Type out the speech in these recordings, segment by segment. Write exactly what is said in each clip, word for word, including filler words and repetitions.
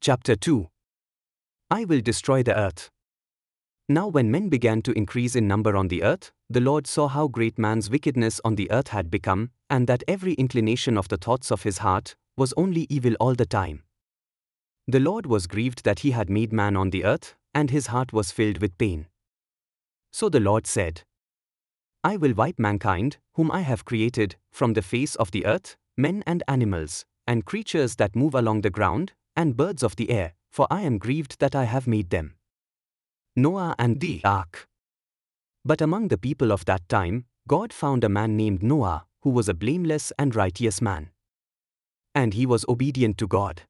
Chapter two. I will destroy the earth. Now when men began to increase in number on the earth, the Lord saw how great man's wickedness on the earth had become, and that every inclination of the thoughts of his heart was only evil all the time. The Lord was grieved that he had made man on the earth, and his heart was filled with pain. So the Lord said, I will wipe mankind, whom I have created, from the face of the earth, men and animals, and creatures that move along the ground, and birds of the air, for I am grieved that I have made them. Noah and the Ark. But among the people of that time, God found a man named Noah, who was a blameless and righteous man. And he was obedient to God.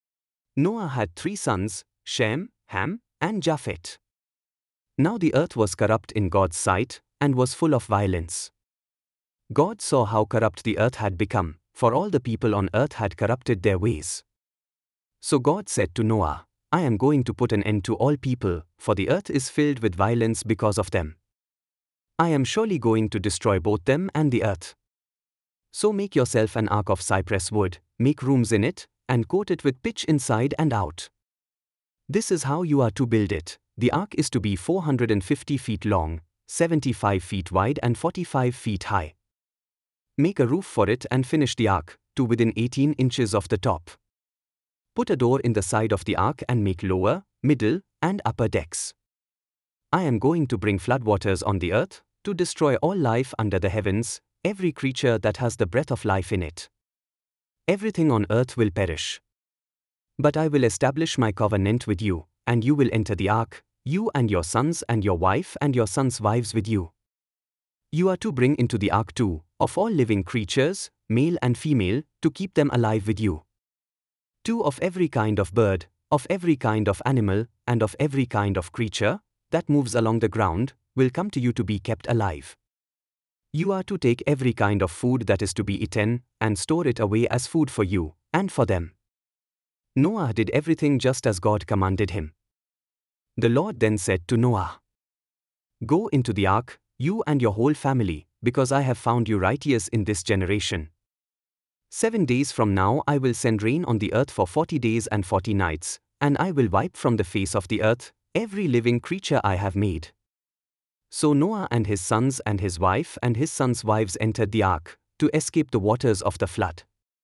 Noah had three sons, Shem, Ham, and Japheth. Now the earth was corrupt in God's sight, and was full of violence. God saw how corrupt the earth had become, for all the people on earth had corrupted their ways. So God said to Noah, I am going to put an end to all people, for the earth is filled with violence because of them. I am surely going to destroy both them and the earth. So make yourself an ark of cypress wood, make rooms in it, and coat it with pitch inside and out. This is how you are to build it. The ark is to be four hundred fifty feet long, seventy-five feet wide and forty-five feet high. Make a roof for it and finish the ark, to within eighteen inches of the top. Put a door in the side of the ark and make lower, middle, and upper decks. I am going to bring floodwaters on the earth, to destroy all life under the heavens, every creature that has the breath of life in it. Everything on earth will perish. But I will establish my covenant with you, and you will enter the ark, you and your sons and your wife and your sons' wives with you. You are to bring into the ark two, of all living creatures, male and female, to keep them alive with you. Two of every kind of bird, of every kind of animal, and of every kind of creature that moves along the ground, will come to you to be kept alive. You are to take every kind of food that is to be eaten, and store it away as food for you, and for them. Noah did everything just as God commanded him. The Lord then said to Noah, Go into the ark, you and your whole family, because I have found you righteous in this generation. Seven days from now I will send rain on the earth for forty days and forty nights, and I will wipe from the face of the earth every living creature I have made. So Noah and his sons and his wife and his sons' wives entered the ark, to escape the waters of the flood.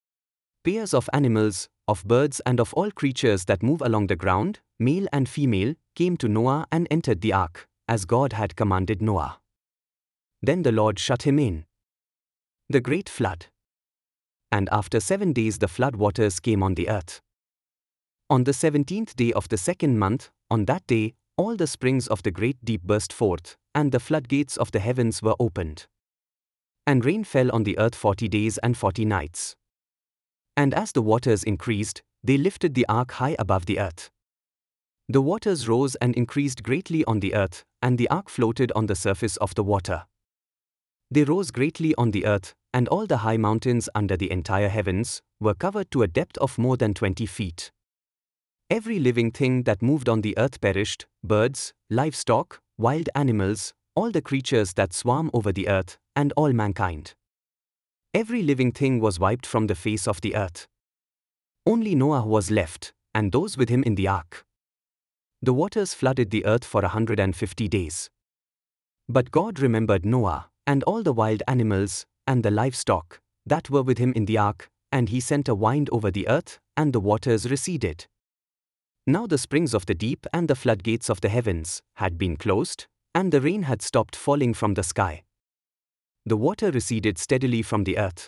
Pairs of animals, of birds and of all creatures that move along the ground, male and female, came to Noah and entered the ark, as God had commanded Noah. Then the Lord shut him in. The great flood. And after seven days the flood waters came on the earth. On the seventeenth day of the second month, on that day, all the springs of the great deep burst forth, and the floodgates of the heavens were opened. And rain fell on the earth forty days and forty nights. And as the waters increased, they lifted the ark high above the earth. The waters rose and increased greatly on the earth, and the ark floated on the surface of the water. They rose greatly on the earth, and all the high mountains under the entire heavens were covered to a depth of more than twenty feet. Every living thing that moved on the earth perished, birds, livestock, wild animals, all the creatures that swarm over the earth, and all mankind. Every living thing was wiped from the face of the earth. Only Noah was left, and those with him in the ark. The waters flooded the earth for a hundred and fifty days. But God remembered Noah, and all the wild animals, and the livestock, that were with him in the ark, and he sent a wind over the earth, and the waters receded. Now the springs of the deep and the floodgates of the heavens had been closed, and the rain had stopped falling from the sky. The water receded steadily from the earth.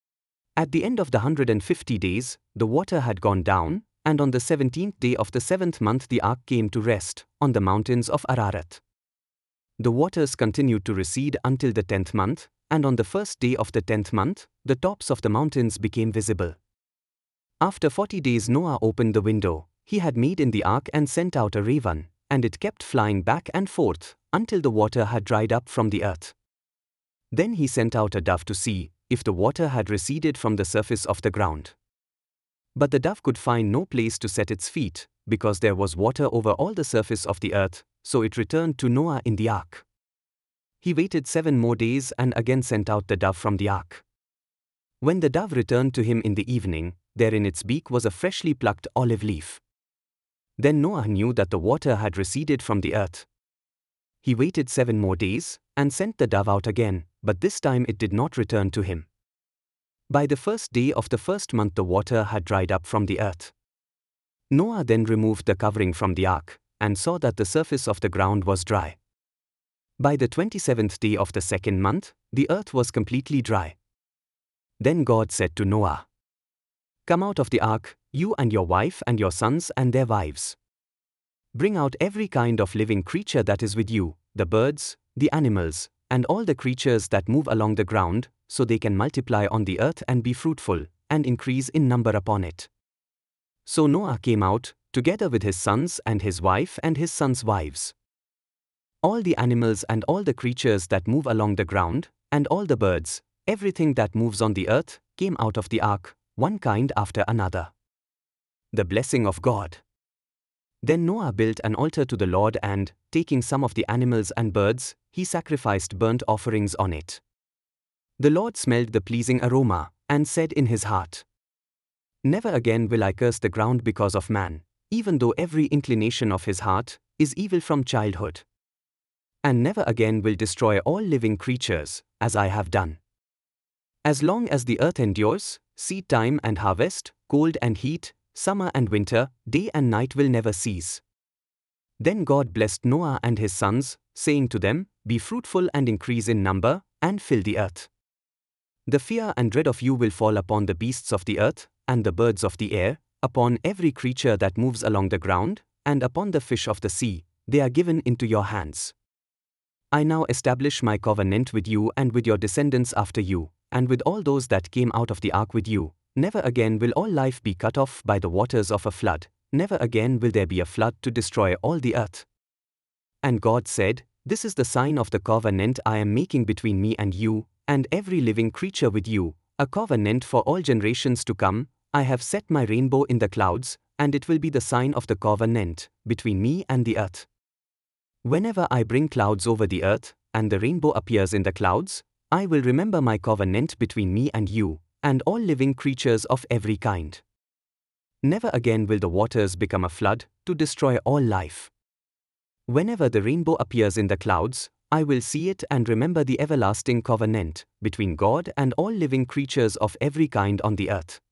At the end of the hundred and fifty days, the water had gone down, and on the seventeenth day of the seventh month the ark came to rest, on the mountains of Ararat. The waters continued to recede until the tenth month, and on the first day of the tenth month, the tops of the mountains became visible. After forty days Noah opened the window he had made in the ark and sent out a raven, and it kept flying back and forth, until the water had dried up from the earth. Then he sent out a dove to see if the water had receded from the surface of the ground. But the dove could find no place to set its feet, because there was water over all the surface of the earth, so it returned to Noah in the ark. He waited seven more days and again sent out the dove from the ark. When the dove returned to him in the evening, there in its beak was a freshly plucked olive leaf. Then Noah knew that the water had receded from the earth. He waited seven more days, and sent the dove out again, but this time it did not return to him. By the first day of the first month the water had dried up from the earth. Noah then removed the covering from the ark, and saw that the surface of the ground was dry. By the twenty-seventh day of the second month, the earth was completely dry. Then God said to Noah, "Come out of the ark, you and your wife and your sons and their wives. Bring out every kind of living creature that is with you, the birds, the animals, and all the creatures that move along the ground, so they can multiply on the earth and be fruitful, and increase in number upon it." So Noah came out, together with his sons and his wife and his sons' wives. All the animals and all the creatures that move along the ground, and all the birds, everything that moves on the earth, came out of the ark, one kind after another. The blessing of God. Then Noah built an altar to the Lord and, taking some of the animals and birds, he sacrificed burnt offerings on it. The Lord smelled the pleasing aroma, and said in his heart, "Never again will I curse the ground because of man, even though every inclination of his heart is evil from childhood. And never again will destroy all living creatures, as I have done. As long as the earth endures, seed time and harvest, cold and heat, summer and winter, day and night will never cease." Then God blessed Noah and his sons, saying to them, "Be fruitful and increase in number, and fill the earth. The fear and dread of you will fall upon the beasts of the earth, and the birds of the air, upon every creature that moves along the ground, and upon the fish of the sea. They are given into your hands. I now establish my covenant with you and with your descendants after you, and with all those that came out of the ark with you. Never again will all life be cut off by the waters of a flood, never again will there be a flood to destroy all the earth." And God said, "This is the sign of the covenant I am making between me and you, and every living creature with you, a covenant for all generations to come. I have set my rainbow in the clouds, and it will be the sign of the covenant between me and the earth. Whenever I bring clouds over the earth, and the rainbow appears in the clouds, I will remember my covenant between me and you, and all living creatures of every kind. Never again will the waters become a flood, to destroy all life. Whenever the rainbow appears in the clouds, I will see it and remember the everlasting covenant between God and all living creatures of every kind on the earth."